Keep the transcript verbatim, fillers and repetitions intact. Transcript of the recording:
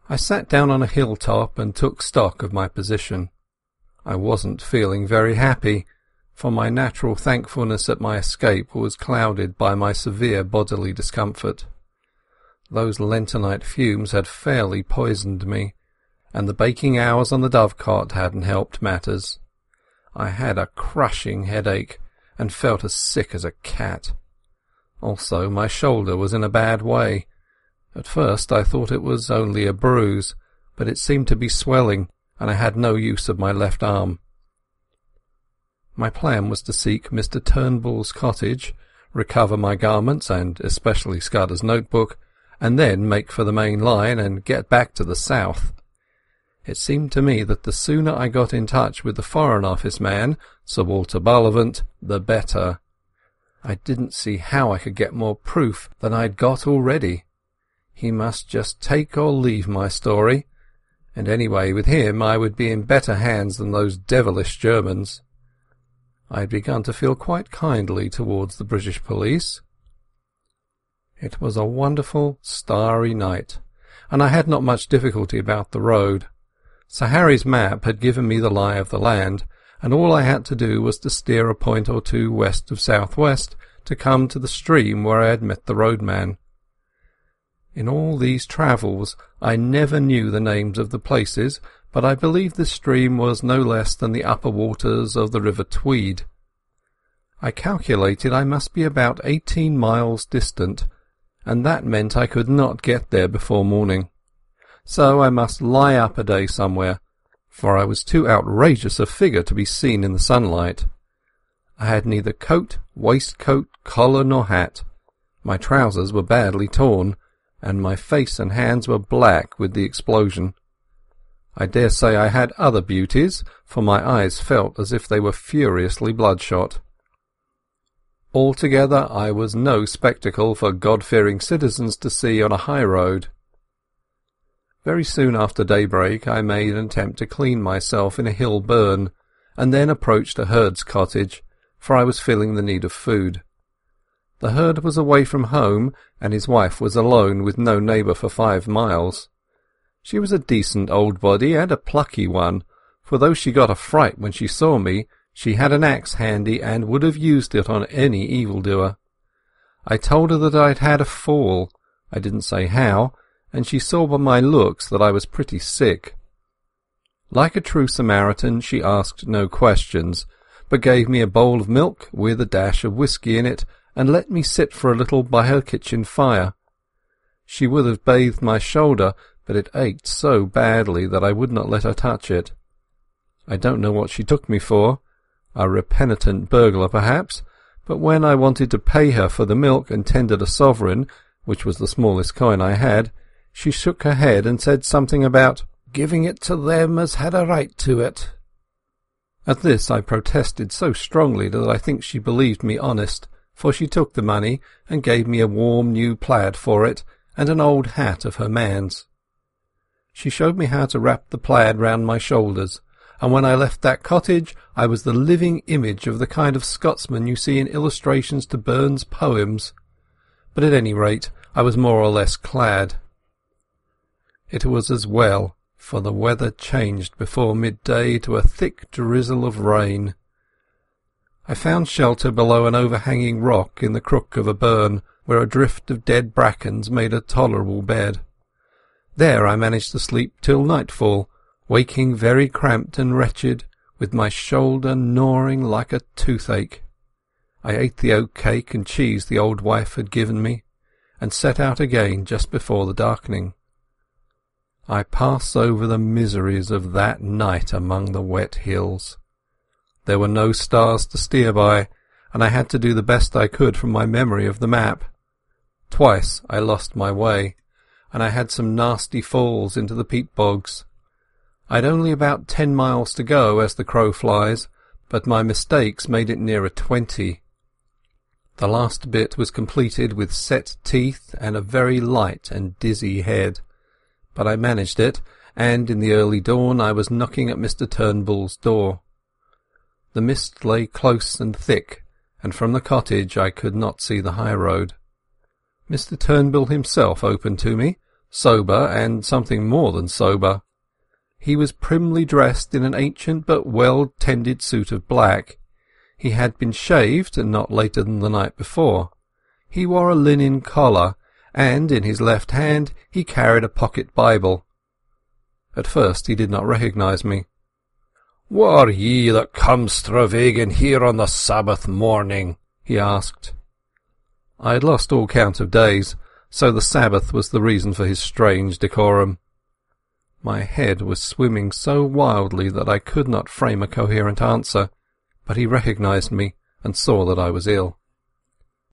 I sat down on a hilltop and took stock of my position. I wasn't feeling very happy, for my natural thankfulness at my escape was clouded by my severe bodily discomfort. Those lentonite fumes had fairly poisoned me, and the baking hours on the dovecot hadn't helped matters. I had a crushing headache, and felt as sick as a cat. Also, my shoulder was in a bad way. At first I thought it was only a bruise, but it seemed to be swelling, and I had no use of my left arm. My plan was to seek Mister Turnbull's cottage, recover my garments, and especially Scudder's notebook, and then make for the main line and get back to the south. It seemed to me that the sooner I got in touch with the Foreign Office man, Sir Walter Bullivant, the better. I didn't see how I could get more proof than I'd got already. He must just take or leave my story, and anyway, with him I would be in better hands than those devilish Germans. I had begun to feel quite kindly towards the British police. It was a wonderful, starry night, and I had not much difficulty about the road. Sir Harry's map had given me the lie of the land, and all I had to do was to steer a point or two west of south-west to come to the stream where I had met the roadman. In all these travels I never knew the names of the places, but I believe this stream was no less than the upper waters of the River Tweed. I calculated I must be about eighteen miles distant, and that meant I could not get there before morning. So I must lie up a day somewhere, for I was too outrageous a figure to be seen in the sunlight. I had neither coat, waistcoat, collar nor hat. My trousers were badly torn, and my face and hands were black with the explosion. I dare say I had other beauties, for my eyes felt as if they were furiously bloodshot. Altogether I was no spectacle for God-fearing citizens to see on a high road. Very soon after daybreak I made an attempt to clean myself in a hill burn, and then approached a herd's cottage, for I was feeling the need of food. The herd was away from home, and his wife was alone with no neighbour for five miles. She was a decent old body, and a plucky one, for though she got a fright when she saw me, she had an axe handy and would have used it on any evildoer. I told her that I'd had a fall. I didn't say how, and she saw by my looks that I was pretty sick. Like a true Samaritan, she asked no questions, but gave me a bowl of milk with a dash of whisky in it, and let me sit for a little by her kitchen fire. She would have bathed my shoulder, but it ached so badly that I would not let her touch it. I don't know what she took me for, a repenitent burglar perhaps, but when I wanted to pay her for the milk and tendered a sovereign, which was the smallest coin I had, she shook her head and said something about giving it to them as had a right to it. At this I protested so strongly that I think she believed me honest, for she took the money and gave me a warm new plaid for it and an old hat of her man's. She showed me how to wrap the plaid round my shoulders, and when I left that cottage I was the living image of the kind of Scotsman you see in illustrations to Burns' poems. But at any rate I was more or less clad. It was as well, for the weather changed before midday to a thick drizzle of rain. I found shelter below an overhanging rock in the crook of a burn, where a drift of dead brackens made a tolerable bed. There I managed to sleep till nightfall, waking very cramped and wretched, with my shoulder gnawing like a toothache. I ate the oat cake and cheese the old wife had given me, and set out again just before the darkening. I pass over the miseries of that night among the wet hills. There were no stars to steer by, and I had to do the best I could from my memory of the map. Twice I lost my way, and I had some nasty falls into the peat bogs. I'd only about ten miles to go as the crow flies, but my mistakes made it nearer twenty. The last bit was completed with set teeth and a very light and dizzy head. But I managed it, and in the early dawn I was knocking at Mister Turnbull's door. The mist lay close and thick, and from the cottage I could not see the high road. Mister Turnbull himself opened to me, sober and something more than sober. He was primly dressed in an ancient but well-tended suit of black. He had been shaved, not later than the night before. He wore a linen collar, and in his left hand he carried a pocket Bible. At first he did not recognise me. "Wha are ye that come stravaiging here on the Sabbath morning?" he asked. I had lost all count of days, so the Sabbath was the reason for his strange decorum. My head was swimming so wildly that I could not frame a coherent answer, but he recognised me and saw that I was ill.